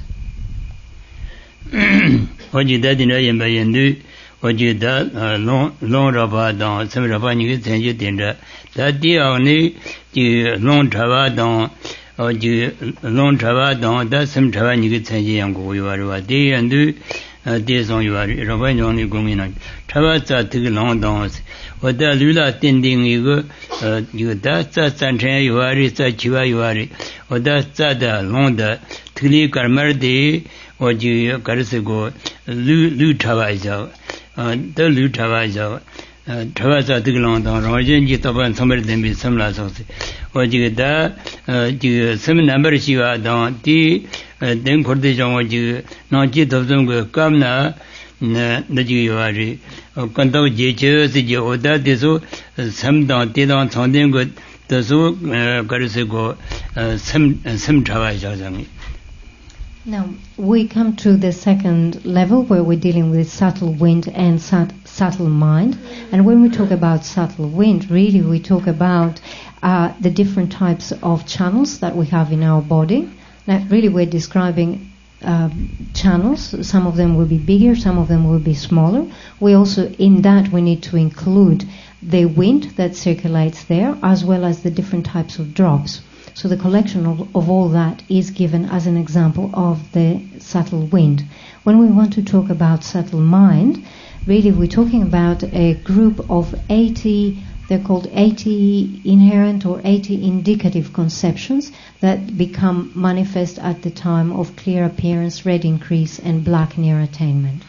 Long rapa dang, sem rapa ni ge tsenje tenda. Da di ao ni long chava dang, long chava dang, da sem chava ni ge tsenje yang go yuwa rwa. Di yandu, di song yuwa rwa nyong ni gongi na. Chava tsa tig long dang, wada lula tending iga, da tsa tsan chen yuwa ri, tsa chiwa yuwa ri. Wada tsa da long da, tigli karmar di, waji karse go, lu chava isa. The lu chava isa. Chava sa tig long dang, rajan ji taban samar dembi samla sakse. Waji da, sem number shiwa dang, di, den korde jang waji, nang ji tabzam go kamna, na ji yuwa ri. Kantaw je che se je oda deso, sam dang, te dang, chang den go, deso, karse go, sem chava isa zangi. Now, we come to the second level where we're dealing with subtle wind and subtle mind. And when we talk about subtle wind, really we talk about the different types of channels that we have in our body. Now, really we're describing channels. Some of them will be bigger, some of them will be smaller. We also, in that, we need to include the wind that circulates there, as well as the different types of drops. So the collection of all that is given as an example of the subtle wind. When we want to talk about subtle mind, really we're talking about a group of 80, they're called 80 inherent or 80 indicative conceptions that become manifest at the time of clear appearance, red increase and black near attainment.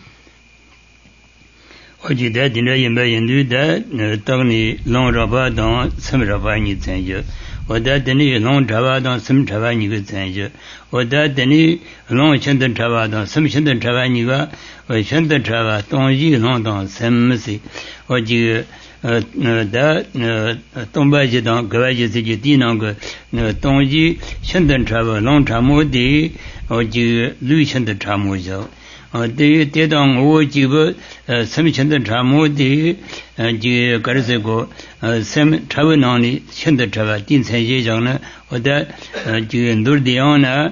Oji da dina yemba yendu da tagni long raba dan sem raba ni tsenje. Oda dini long chava dan sem chava ni ge tsenje. Oda dini long chendan chava dan sem chendan chava ni ga chendan chava tongji long dan sem si. Oji da tomba ji dan gwa ji si ji di nang ge tongji chendan chava long chamo di oji lu chendan chamo jo. They dang wo jibo sem chendan chamo di ji karse go sem chawa nani chendan chawa din senje jang na oda ji ndur diang na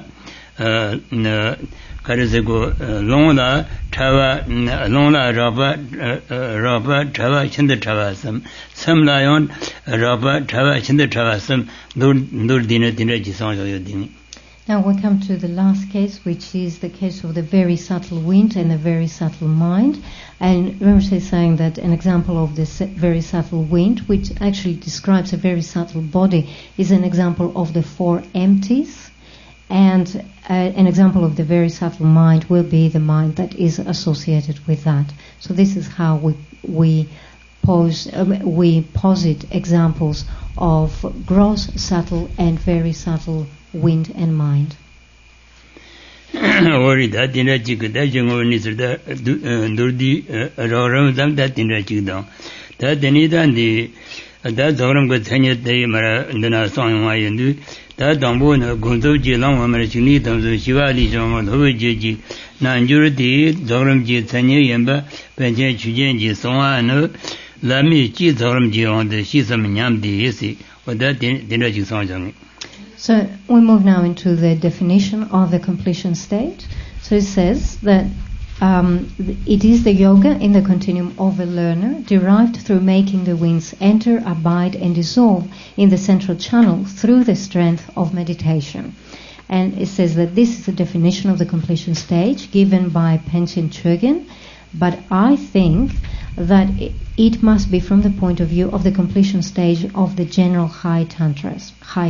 karse go long la chawa long la raba chawa chendan chawa sem la yon raba chawa chendan chawa sem ndur dina ji sang yo ding. Now we come to the last case, which is the case of the very subtle wind and the very subtle mind. And Rinpoche is saying that an example of this very subtle wind, which actually describes a very subtle body, is an example of the 4 empties. And an example of the very subtle mind will be the mind that is associated with that. So this is how we posit examples of gross, subtle, and very subtle wind and mind. Ori da dinda chik da jingo nisir da durdi roram zam da dinda chik dong. Da dini dan di da zogram ko tsanya dayi mara dana song wa yendu da dangbo na gongzo ji lang wa mara chini dangzo shiva li zhong lobe ji ji nanjur di zogram ji tsanya yenba penchen chujen ji song wa no lami ji zogram ji wang de shi sam nyam di yesi wa da dinda chik song zhong. So we move now into the definition of the completion state. So it says that it is the yoga in the continuum of a learner derived through making the winds enter, abide and dissolve in the central channel through the strength of meditation. And it says that this is the definition of the completion stage given by Panchen Chögyam, but I think that it must be from the point of view of the completion stage of the general higher tantras.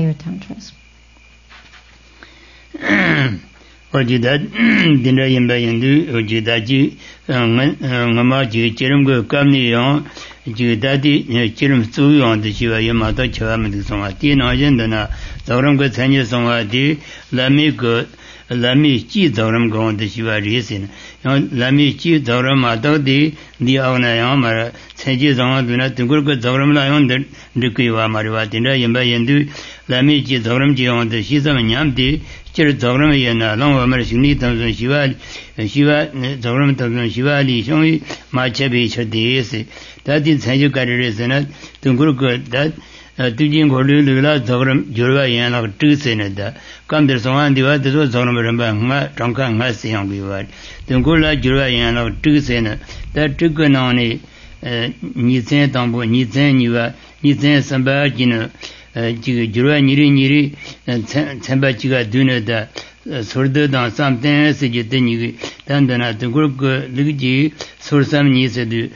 Ojida dinda yimba yendu ojida ji ngama ji chirim go kamni yon ji dadi chirim su yon de shiwa yema to chawa me songa ti na jen dana zoram go tsanye songa di lami chi zoram go de shiwa risin yon lami chi zoram ma to di auna yon mara tsanye songa duna tungur go zoram la yon de dikwi wa marwa dinda yimba yendu lami chi zoram ji yon de shisam nyam di chir zogram yana long wa mar shini tamson shiva zogram tamson shiva li shongi ma chebi chadi se da din sanju karire sena tungur ko da tujin ko lu la zogram jurwa yana tu se ne da kam der songan diwa de zogram ramba nga tangka nga se yang bi wa tungur la jurwa yana tu se ne da tu ko na ne ni zen tambo ni zen ni wa ni zen samba jin jiruwa nyiri tsemba chiga duna da surda dan samten se jite nyigi dandana tungur ko ligji sursam nyi se du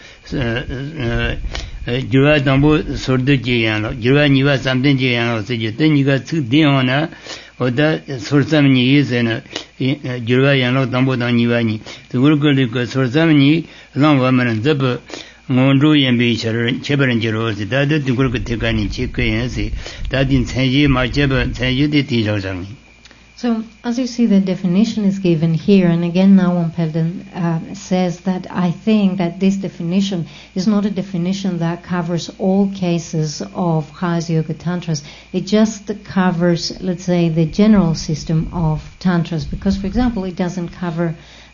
jiruwa dambo surda je yang jiruwa nyiwa samten je yang se jite nyiga tsuk diyo na oda sursam nyi se na jiruwa yang dambo dan nyiwa nyi tungur ko ligko sursam nyi lang wa manan zaba ngonru yembi chebaran jiro si dada dungur ko tekani chekka yansi dadin tsanji ma cheba tsanji de tijang. So, as you see, the definition is given here, and again now Ompelden says that I think that this definition is not a definition that covers all cases of Hatha Yoga Tantras. It just covers, let's say, the general system of Tantras, because, for example, it doesn't cover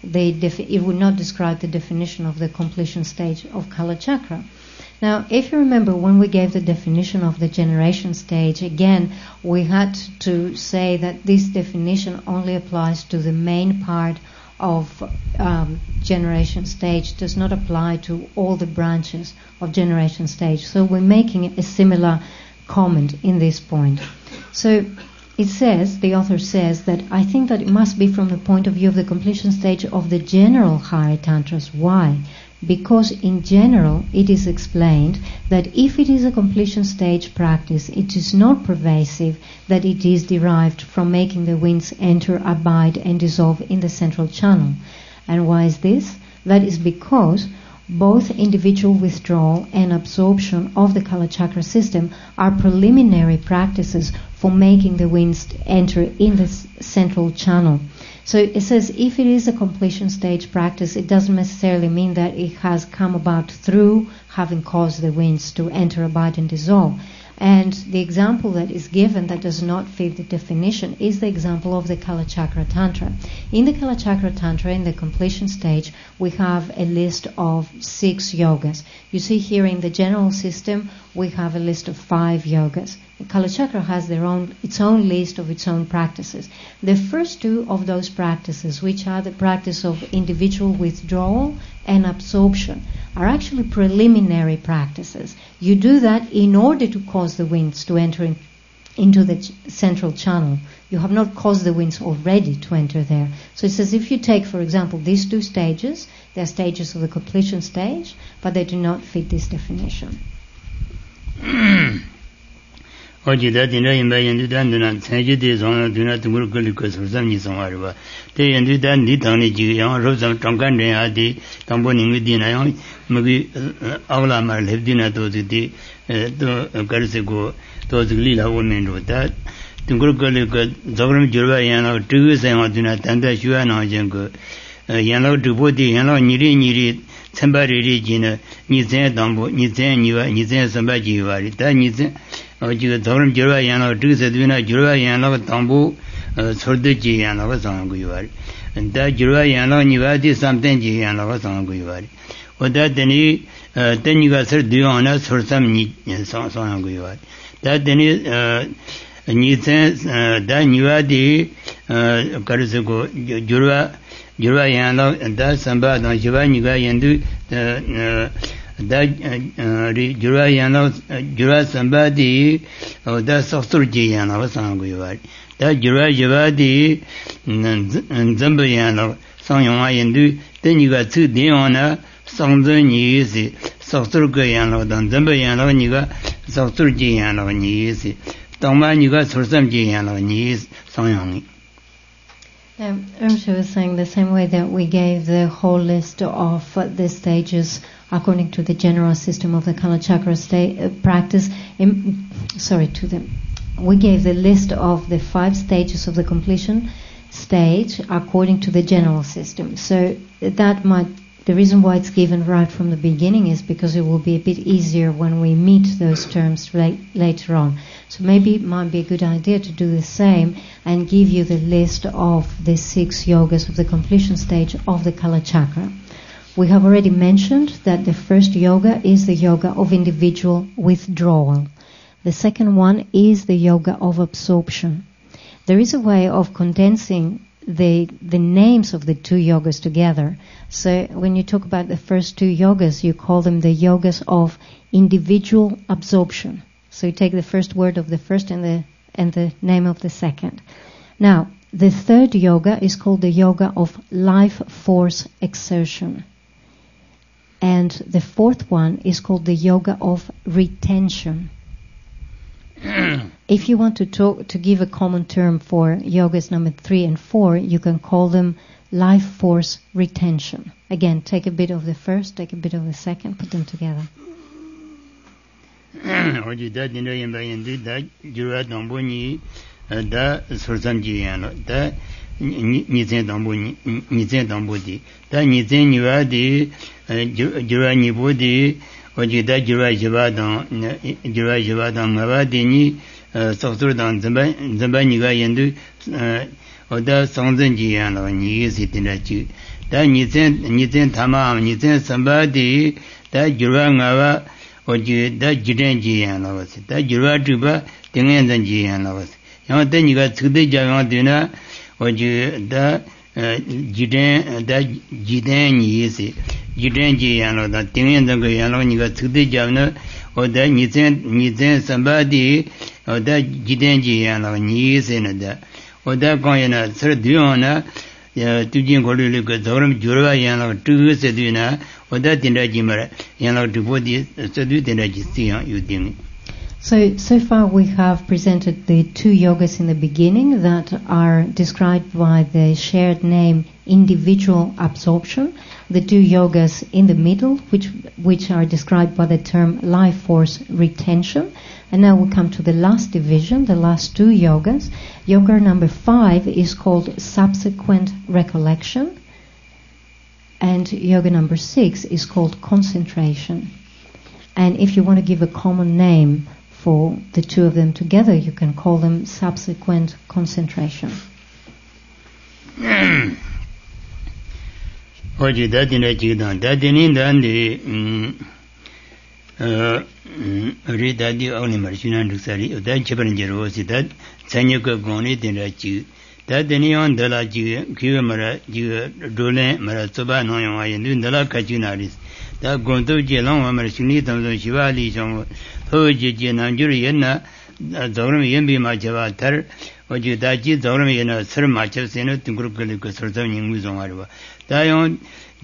it would not describe the definition of the completion stage of Kala Chakra. Now, if you remember when we gave the definition of the generation stage, again, we had to say that this definition only applies to the main part of generation stage, does not apply to all the branches of generation stage. So we're making a similar comment in this point. So it says, the author says, that I think that it must be from the point of view of the completion stage of the general higher tantras. Why? Because in general it is explained that if it is a completion stage practice, it is not pervasive, that it is derived from making the winds enter, abide and dissolve in the central channel. And why is this? That is because both individual withdrawal and absorption of the Kala Chakra system are preliminary practices for making the winds enter in the central channel. So it says if it is a completion stage practice, it doesn't necessarily mean that it has come about through having caused the winds to enter, abide and dissolve. And the example that is given that does not fit the definition is the example of the Kala Chakra Tantra. In the Kala Chakra Tantra, in the completion stage, we have a list of 6 yogas. You see here in the general system, we have a list of 5 yogas. Kala Chakra has its own list of its own practices. The first 2 of those practices, which are the practice of individual withdrawal and absorption, are actually preliminary practices. You do that in order to cause the winds to enter into the central channel. You have not caused the winds already to enter there. So it says if you take, for example, these 2 stages, they are stages of the completion stage, but they do not fit this definition. Ojida dinda yimba yendu dan duna tsanji de zonga duna tungur kuli ko sursam ni songa riba. Te yendu dan di tangni jiga yang robsam tangkan ren adi tangpo ningwi dina yang magi agla mar lep dina tozi di to karse ko tozi li la women ro. Tungurka Zogram Jura Yano, Tugus and Waduna, Tanda Shuana Jango, Yano Dubodi, Yano Niri, somebody Regina, Nizan Dambo, Nizan, Nizan, somebody you are. That Nizan, or you Zogram Jura Yano, Tusaduna, Jura Yano, Dambo, Sordaji, and I was on Guari. And that Jura Yano, Nivadi, something, and I was on Guari. Or that then you got Sir Diana, for some song on Guari. That then Nizan, that Nivadi, Karasugo, Jura Yano, and that somebody on Jivaniga Yandu, that Jura Yano, Jura somebody, or that Sosurji and I was on Guari. That Jura Javadi and Zambayano, Song Yandu, then you got 2 Diana, Song the Nisi, Sosurgayano, then Zambayano, and you got Sosurgiano, and Nisi. Tongman, you got Sorsam Nis, Song. Rinpoche was saying the same way that we gave the whole list of the stages according to the general system of the Kalachakra practice. We gave the list of the 5 stages of the completion stage according to the general system. So the reason why it's given right from the beginning is because it will be a bit easier when we meet those terms later on. So maybe it might be a good idea to do the same and give you the list of the 6 yogas of the completion stage of the Kalachakra. We have already mentioned that the first yoga is the yoga of individual withdrawal. The second one is the yoga of absorption. There is a way of condensing the names of the 2 yogas together. So when you talk about the first 2 yogas, you call them the yogas of individual absorption. So you take the first word of the first and the name of the second. Now, the third yoga is called the yoga of life force exertion. And the fourth one is called the yoga of retention. If you want to give a common term for yogas number 3 and 4, you can call them life force retention. Again, take a bit of the first, take a bit of the second, put them together. Ojida Jura Jivadam Mavadini, Sosurdan Zambaniga Yendu, Oda Sonzenjiano, Nisi. That Nizan Tamam, Nizan somebody, that Jura Nava, or that Jidanjiano, that Jura Juba, Tinganjiano. Then you got 2 days of dinner, or you that Jidan Yisi. Jidanji and the Tingan, you got 2 days or that Nizan somebody, or that Jidanji and Nis in that. Or that going to third Diona, Tujin Goluka, Zoram Jura, and 2 Seduna, or that in the Jimmer, and to put this, so do the Registian, you think. So far we have presented the 2 yogas in the beginning that are described by the shared name individual absorption, the 2 yogas in the middle which are described by the term life force retention, and now we'll come to the last division, the last 2 yogas. Yoga number 5 is called subsequent recollection, and yoga number 6 is called concentration. And if you want to give a common name for the 2 of them together, you can call them subsequent concentration. Oji that in a chidan, that in read that the only machine and sari, that Chapanjerosi, that Sanyaka Goni in a chi, that the neon de la Kiwamara, Dole, Maratoba, Noya, and the La Kachunaris, that Gonto Jelon, Marshinitam, Shivali, Hoji, Nanjuriana, Zoram Yembi Majavatar, or Judaji, Zoram Yana, Sir Machas, and Tunguruka, Sortan Muzon. Dion,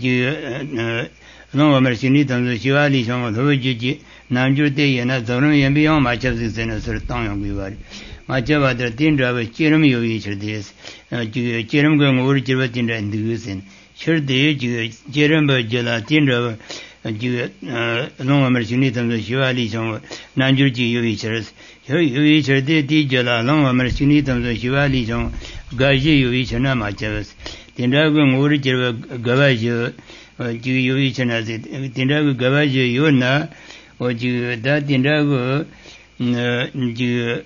no Marshinitam, Shivali, Hoji, Nanjudi, and Zoram Yembi on Machas, and a certain Vivari. Majava, the tin driver, Cherum, you each of this, Cherum going over Chevatin and Dusin. Sure, the Jerem Jela tin driver. long merchini tam shivali chong nanjurji yogi chers yogi cherde di jala long merchini tam shivali chong gaji yogi chana ma chers tinda go ngori jerwa gabaji ji yogi chana se tinda go gabaji yona o ji da tinda go ji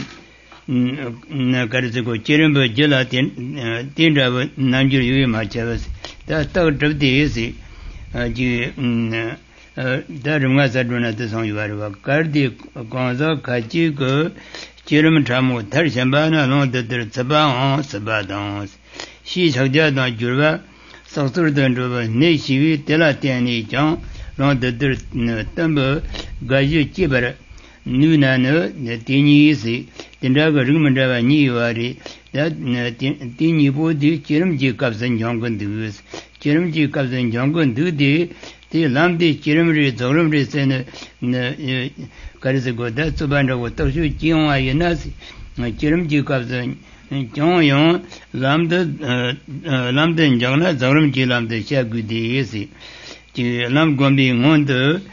na karse ko cheremba jala tinda nanjur yogi ma chers da ta dabdi si ji darunga saduna de song yuwa kardi gonza kachi ko chiram thamo thar shambana no de tsaba sabadon shi chagja da jurwa saksur den ro ne shiwi tela tiani jang no de tambo gaji chibar nuna no tini si tinda ga rumanda ba ni wari da tini bodi chiram ji kapsan janggon dus chiram ji kapsan janggon du the lamdi chiramri zoramri sen karise go da subanda go to shu jiwa yenas chiramji kapsan jong lamden jangna zoramji lamde sha gudi yesi ji lam gombi ngond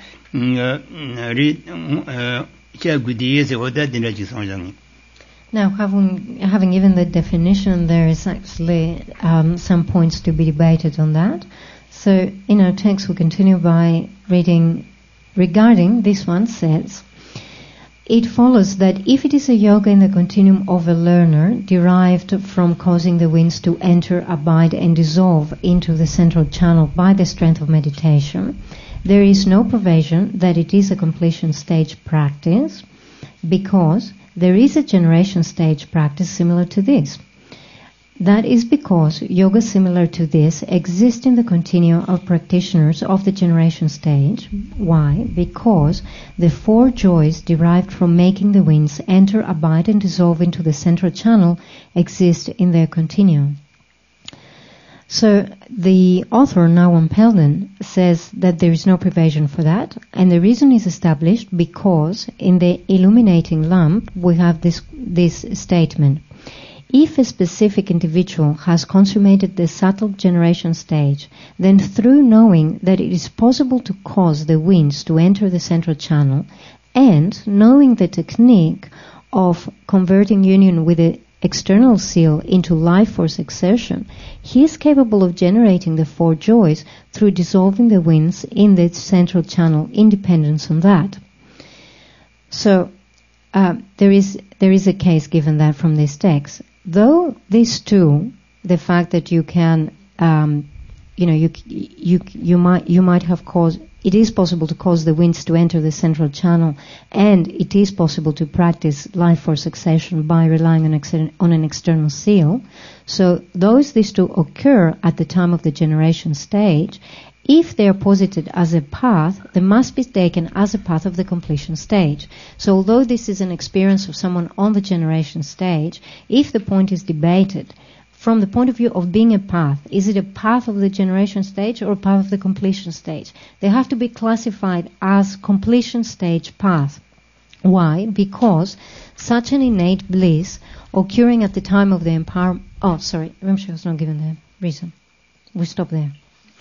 ri sha gudi yesi oda dinra ji sonjang. Now, having given the definition, there is actually some points to be debated on that. So, in our text, we continue by reading regarding this one says, it follows that if it is a yoga in the continuum of a learner derived from causing the winds to enter, abide, and dissolve into the central channel by the strength of meditation, there is no provision that it is a completion stage practice, because there is a generation stage practice similar to this. That is because yoga similar to this exists in the continuum of practitioners of the generation stage. Why? Because the four joys derived from making the winds enter, abide, and dissolve into the central channel exist in their continuum. So the author, Nawam Pelden, says that there is no provision for that, and the reason is established because in the illuminating lamp we have this statement. If a specific individual has consummated the subtle generation stage, then through knowing that it is possible to cause the winds to enter the central channel, and knowing the technique of converting union with the external seal into life force exertion, he is capable of generating the four joys through dissolving the winds in the central channel, independence on that. So there is a case given that from this text. Though these two, the fact that you can, you might have caused. It is possible to cause the winds to enter the central channel, and it is possible to practice life force succession by relying on an external seal. So these two occur at the time of the generation stage. If they are posited as a path, they must be taken as a path of the completion stage. So although this is an experience of someone on the generation stage, if the point is debated from the point of view of being a path, is it a path of the generation stage or a path of the completion stage? They have to be classified as completion stage path. Why? Because such an innate bliss occurring at the time of the empowerment... Oh, sorry, Rimsha was not given the reason. We stop there.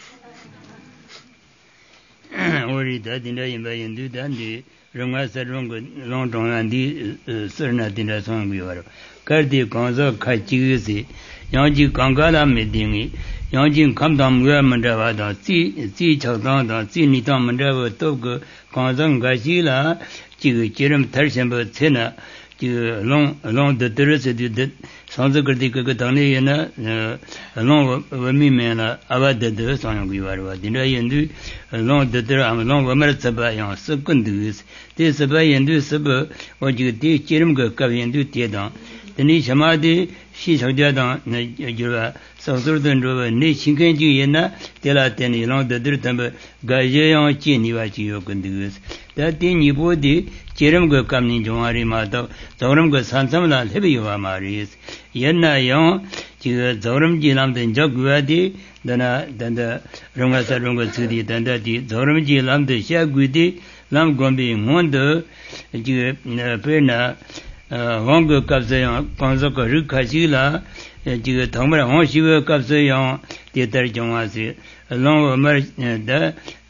Yangji Gangala Medingi, Yangjin Kamdam Mandava, Zi Chagdan, Zi Nitam Mandava, Togo, Kanzang Gashila, Chiram Tarshamba Tena, along the terrace of the Sansakriti Katana, along Wamimana, Avada de Sanguivarva, Dinayandu, along the Dram, along Wamarsaba, secondus, this Sabayandu Saba, what you teach Chirimga Kaviandu Tiedan, the Nishamadi. She Sajada Jura, Southern River, Nishinkan Juyena, Telatani, along the Dirtamba, Gajayan Chinivachi Yokundugus. That thing you body, Chiramgo coming Jomari Mato, Zoramgo Sansamla, Hebiva Maris, Yena Yon, Zoram Jilam, then Jogwadi, then the Rungasa Runga Sudi, then that Zoram Jilam, the Shagudi, Lam Gombi, Mondo, Pena. Hongo Kapsayan, Konzoko Rukashila, Jiga Tomra Honshiva Kapsayan, Theatre Jomasi, along with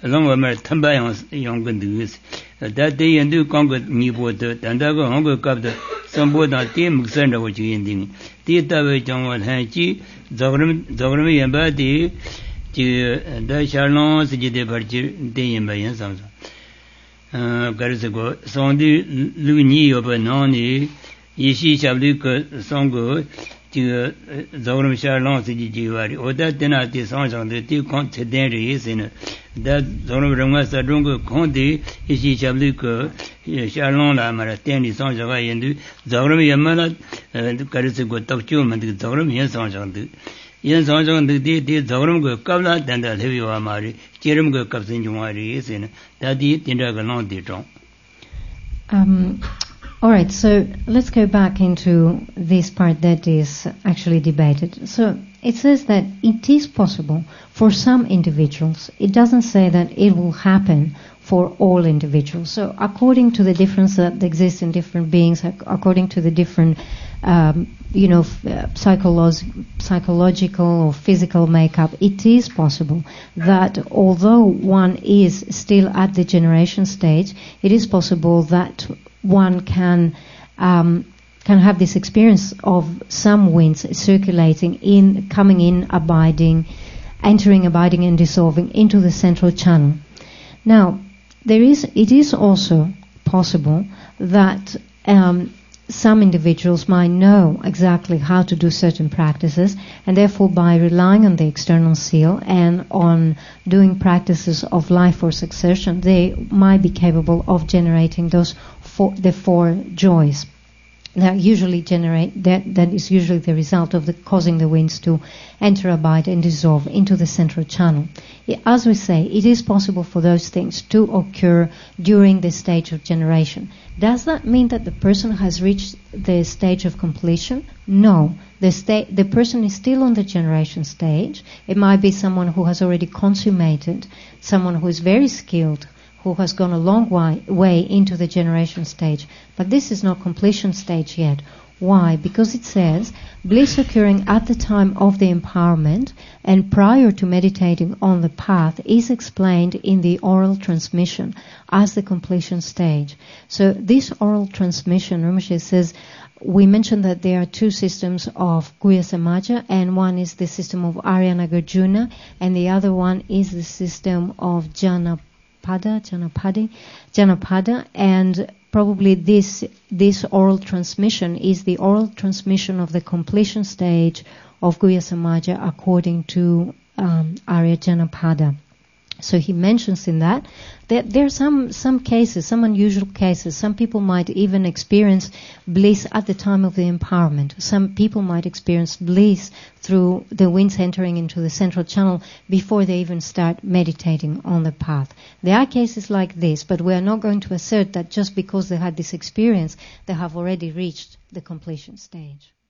along with my Tambayans young Gundus. That day and do conquer me water, and I go hunger cup the some board on team send what you ending. Theatre John one Hanchi, Zogram and Badi, the Charlons, the departure, day in by Samson. Garzago, Sondi Luni of a noni, Yishi Shablika Songo, Zogram Charlons, the Jivari, or that dinner the songs on the two continents in that Zogram Sadungo Conti, Yishi Shablika, Charlon La Maratani songs of I and do Zogram Yamala, Garzago Tokyo, and the Zogram Yen songs on the Yen songs on the Zogram go Kavla, and the heavy Amari, Jerum go Caps in Jumari is in that the Tindagalon de Tron. All right, so let's go back into this part that is actually debated. So it says that it is possible for some individuals. It doesn't say that it will happen for all individuals. So according to the difference that exists in different beings, according to the different, psychological or physical makeup, it is possible that although one is still at the generation stage, it is possible that one can have this experience of some winds circulating coming in, entering, abiding, and dissolving into the central channel. Now, it is also possible that some individuals might know exactly how to do certain practices, and therefore by relying on the external seal and on doing practices of life force exertion, they might be capable of generating the four joys that usually that is usually the result of causing the winds to enter, abide, and dissolve into the central channel. As we say, it is possible for those things to occur during the stage of generation. Does that mean that the person has reached the stage of completion? No. The person is still on the generation stage. It might be someone who has already consummated, someone who is very skilled, who has gone a long way into the generation stage. But this is not completion stage yet. Why? Because it says bliss occurring at the time of the empowerment and prior to meditating on the path is explained in the oral transmission as the completion stage. So this oral transmission, Rinpoche says, we mentioned that there are two systems of Guhya Samaja, and one is the system of Arya Nagarjuna, and the other one is the system of Janapada, and probably this oral transmission is the oral transmission of the completion stage of Guhya Samaja according to Arya Janapada. So he mentions in that there are some cases, some unusual cases. Some people might even experience bliss at the time of the empowerment. Some people might experience bliss through the winds entering into the central channel before they even start meditating on the path. There are cases like this, but we are not going to assert that just because they had this experience, they have already reached the completion stage.